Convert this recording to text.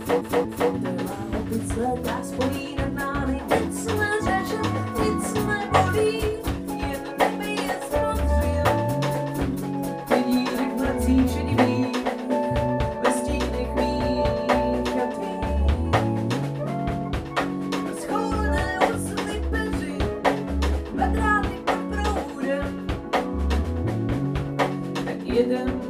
Opice tak spojí nad námi, nic neřeše, nic nebolí, jen nebe je zmodřil. Vidínek mrací šedivý, ve stínech mých a tvých. Schůdné usly peři, vedráty pod proudem, tak jeden